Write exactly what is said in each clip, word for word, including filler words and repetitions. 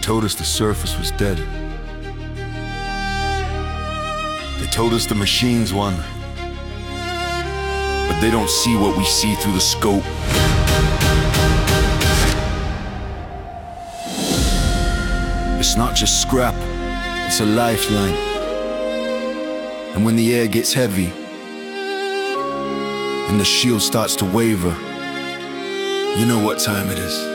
told us the surface was dead. They told us the machines won, but they don't see what we see through the scope. It's not just scrap, it's a lifeline. And when the air gets heavy and the shield starts to waver, you know what time it is.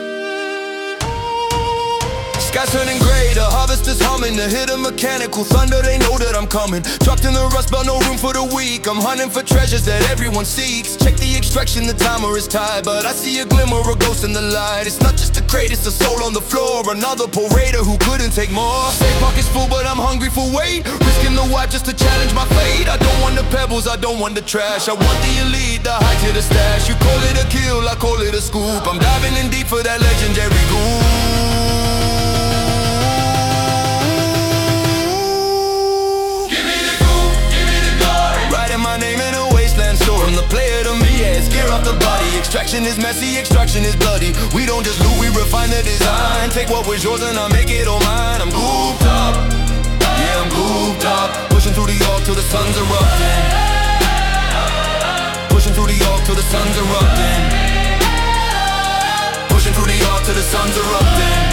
Sky's turning gray, the harvest is humming. The hit of mechanical thunder, they know that I'm coming. Trucked in the rust belt, no room for the weak. I'm hunting for treasures that everyone seeks. Check the extraction, the timer is tied, but I see a glimmer, a ghost in the light. It's not just a crate, it's a soul on the floor. Another parader who couldn't take more. Safe pockets full, but I'm hungry for weight. Risking the wipe just to challenge my fate. I don't want the pebbles, I don't want the trash. I want the elite, the high to the stash. You call it a kill, I call it a scoop. I'm diving in deep for that legendary gold. From the player to me, yeah, it's gear off the body. Extraction is messy, extraction is bloody. We don't just loot, we refine the design. Take what was yours and I make it all mine. I'm gooped up, yeah, I'm gooped up. Pushing through the arc till the sun's erupting. Pushing through the arc till the sun's erupting. Pushing through the arc till the sun's erupting.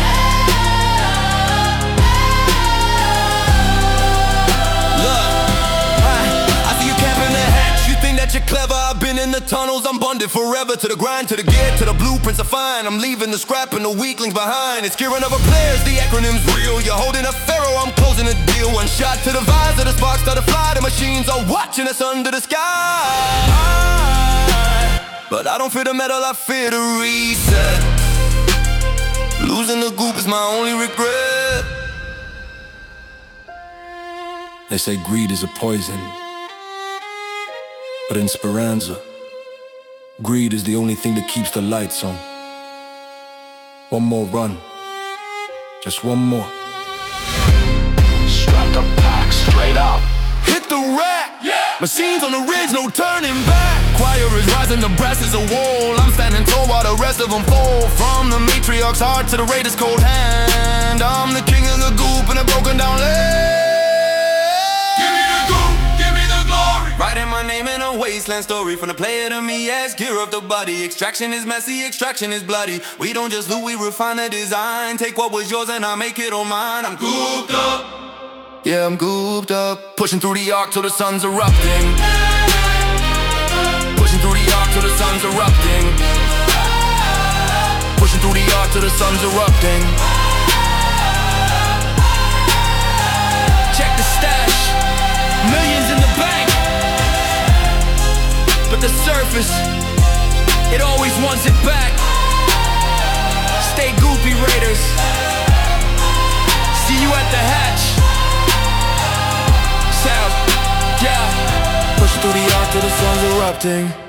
You're clever, I've been in the tunnels, I'm bonded forever. To the grind, to the gear, to the blueprints are fine. I'm leaving the scrap and the weaklings behind. It's gearing over players, the acronym's real. You're holding a pharaoh, I'm closing a deal. One shot to the visor, the sparks start to fly. The machines are watching us under the sky. But I don't fear the metal, I fear the reset. Losing the goop is my only regret. They say greed is a poison, but in Speranza, greed is the only thing that keeps the lights on. One more run, just one more. Strap the pack straight up. Hit the rack, yeah. Machines on the ridge, no turning back. Choir is rising, the brass is a wall. I'm standing tall while the rest of them fall. From the matriarch's heart to the raiders' cold hand, I'm the king of the goop in a broken down land. Writing my name in a wasteland story. From the player to me, yes, gear up the body. Extraction is messy, extraction is bloody. We don't just loot, we refine the design. Take what was yours and I make it all mine. I'm gooped up, yeah, I'm gooped up. Pushing through the arc till the sun's erupting. Pushing through the arc till the sun's erupting. Pushing through the arc till the sun's erupting. Check the stash, millions in the bank. But the surface, it always wants it back. Stay goopy, Raiders. See you at the hatch. South, yeah. Pushing through the arc till the sun's erupting.